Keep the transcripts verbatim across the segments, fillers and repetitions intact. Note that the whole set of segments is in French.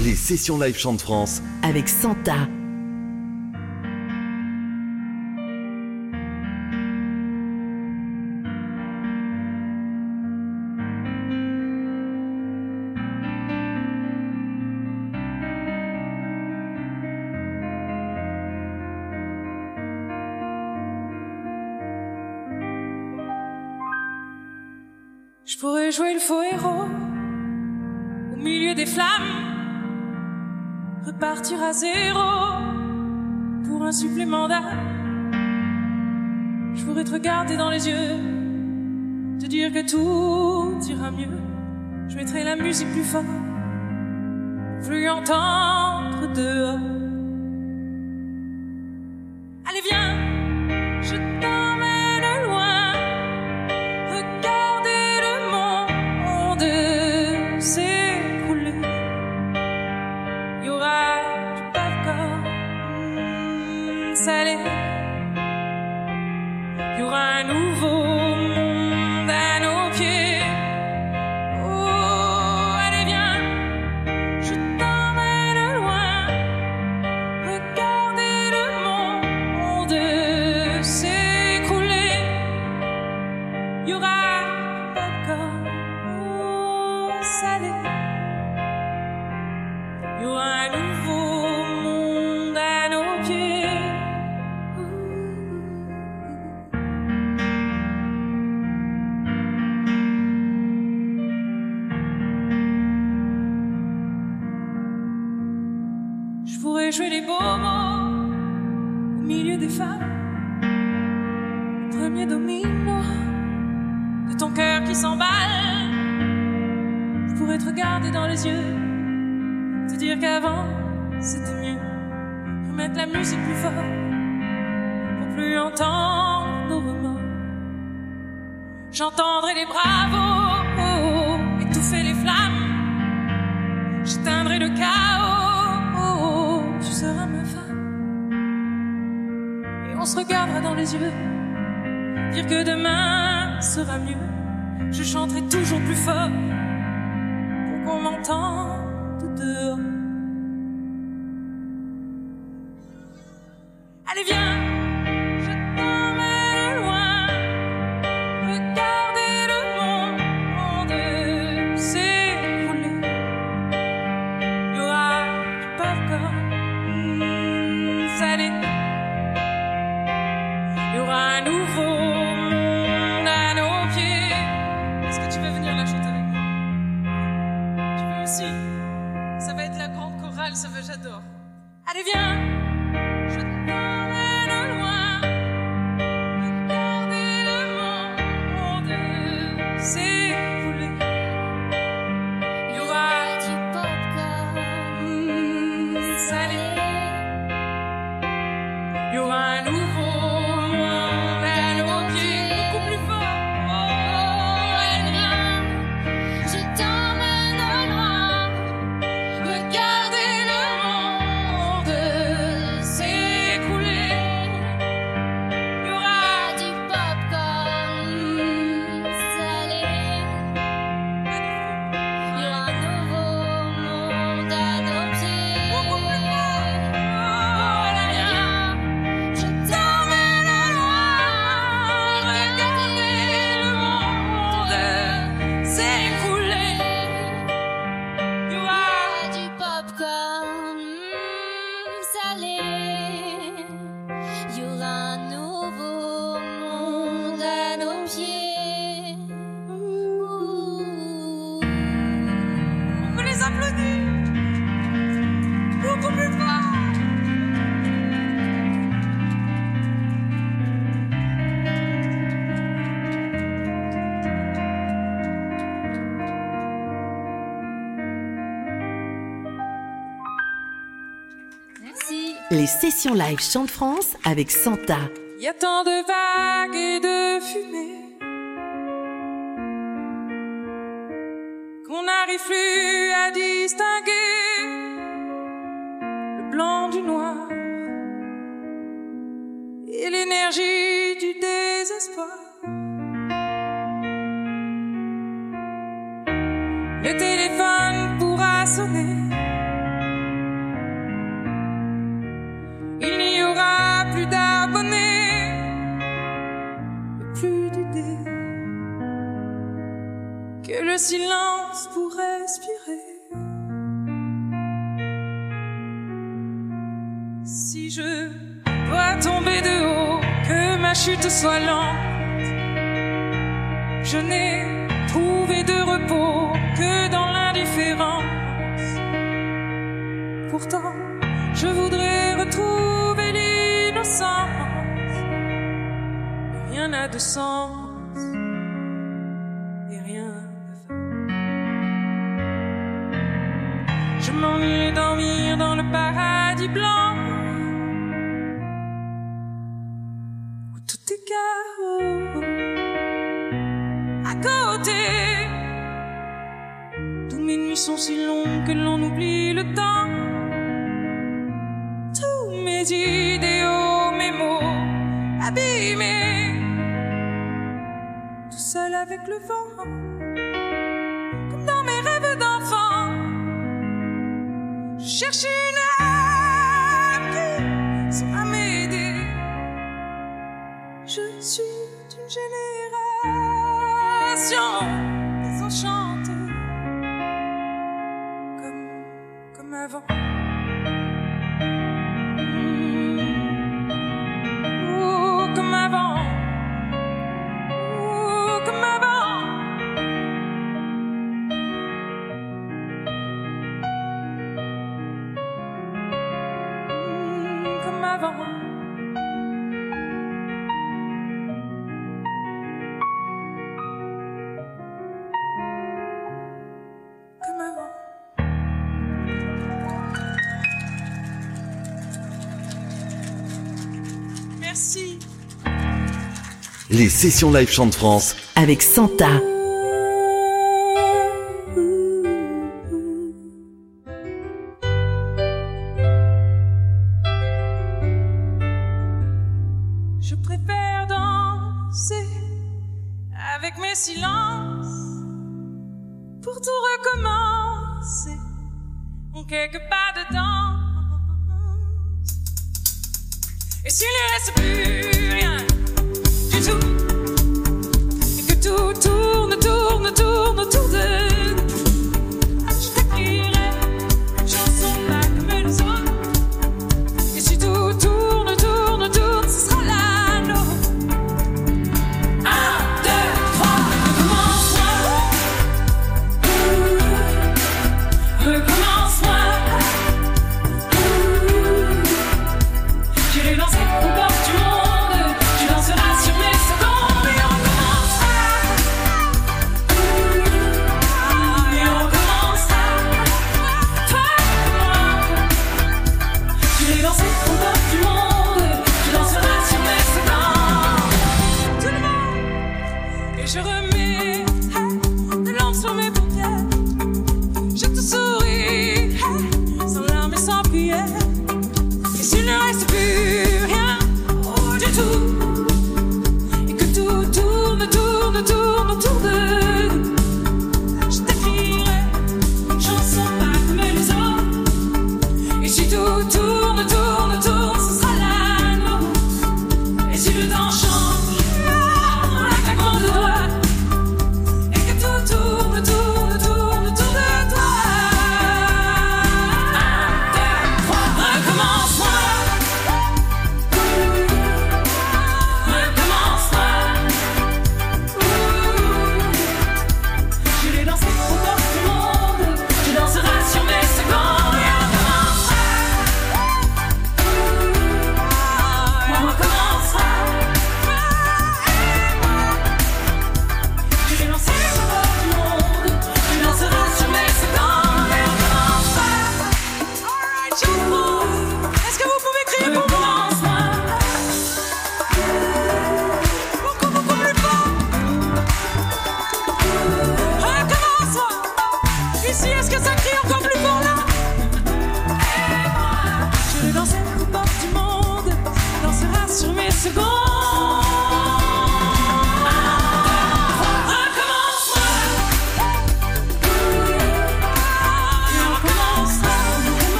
Les sessions live Chant de France avec Santa. Je pourrais jouer le faux héros au milieu des flammes, repartir à zéro pour un supplément d'âme. Je pourrais te regarder dans les yeux, te dire que tout ira mieux. Je mettrai la musique plus fort, plus entendre dehors. Allez viens, je t'emmène loin, regarder le monde s'écrouler. Il y aura du popcorn salé, il y aura un nouveau monde à nos pieds. Oh, allez viens, je t'emmène loin, regarder le monde s'écrouler. Il y aura du popcorn salé, il y aura un nouveau monde à nos pieds. Je pourrais jouer les beaux mots au milieu des femmes, le premier domino de ton cœur qui s'emballe. Je pourrais te regarder dans les yeux, te dire qu'avant c'était mieux, remettre la musique plus fort pour plus entendre nos remords. J'entendrai les bravos oh, étouffer les flammes, j'éteindrai le chaos oh, tu seras ma femme. Et on se regardera dans les yeux, dire que demain sera mieux. Je chanterai toujours plus fort pour qu'on m'entende dehors. Allez viens, je t'emmène loin, regarder le monde s'écrouler. Il y aura du popcorn salé, il y aura un nouveau monde à nos pieds. Est-ce que tu veux venir la chanter avec moi? Tu veux aussi? Ça va être la grande chorale, ça va, j'adore. Allez viens, je t'emmène loin, regarder le monde s'écrouler. Il y aura du popcorn salé, il y aura un nouveau monde à nos pieds. Beaucoup plus fort. Oh, allez viens, je t'emmène loin, regarder le monde s'écrouler. Il y aura du popcorn salé, il y aura un nouveau monde à nos pieds. Beaucoup plus fort. Oh, allez viens, je t'emmène loin, regarder le monde s'écrouler. Il y aura Du popcorn salé, il y aura un nouveau monde à nos pieds. Ouh. On peut les applaudir. Beaucoup plus fort. Merci. Les sessions live Chant de France avec Santa. Il y a tant de vagues et de fumée qu'on n'arrive plus à distinguer le blanc du noir et l'énergie du désespoir. Le téléphone pourra sonner Si je dois tomber de haut, que ma chute soit lente, je n'ai trouvé de repos que dans l'indifférence. Pourtant, je voudrais retrouver l'innocence. Rien n'a de sens et rien de fin. Je m'ennuie dormir dans le paradis blanc où tout est chaos. À côté, tous mes nuits sont si longues que l'on oublie le temps. Tous mes idéaux, mes mots abîmés, tout seul avec le vent, comme dans mes rêves d'enfant. Je cherche une âme qui saura m'aider. Je suis d'une génération désenchantée, comme, comme avant. Comme avant, oh, comme avant, mm, comme avant, comme avant. Merci. Les sessions live Chant de France avec Santa. Je préfère danser avec mes silences pour tout recommencer en quelques pas de danse. Et s'il ne reste plus rien du tout, et que tout tourne, tourne, tourne autour de nous, je t'écrirai une chanson pas comme les autres. Et si tout tourne, tourne, tourne, ce sera la nôtre. Un, deux, trois, recommence-moi, recommence-moi. J'irai danser au bord du monde, tu danseras sur mes secondes et on recommencera.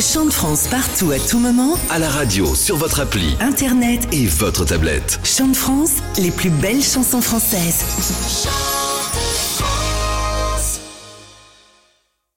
Chant de France partout à tout moment, À la radio, sur votre appli Internet et votre tablette. Chant de France, les plus belles chansons françaises. Chant